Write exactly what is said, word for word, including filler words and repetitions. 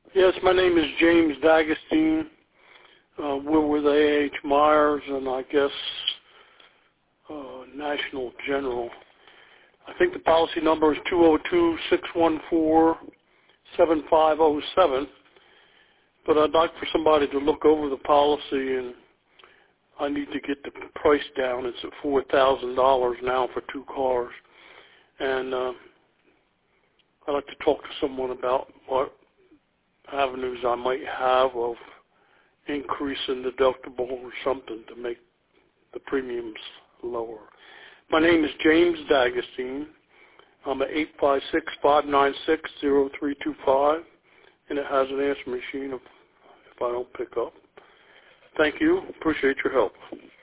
Yes, my name is James D'Agostine. Uh, we're with A H Myers and I guess uh, National General. I think the policy number is two oh two, six one four, seven five oh seven. But I'd like for somebody to look over the policy, and I need to get the price down. It's at four thousand dollars now for two cars. And uh, I'd like to talk to someone about what avenues I might have of increasing deductible or something to make the premiums lower. My name is James D'Agostine. I'm at eight five six, five nine six, zero three two five, and it has an answer machine if, if I don't pick up. Thank you. Appreciate your help.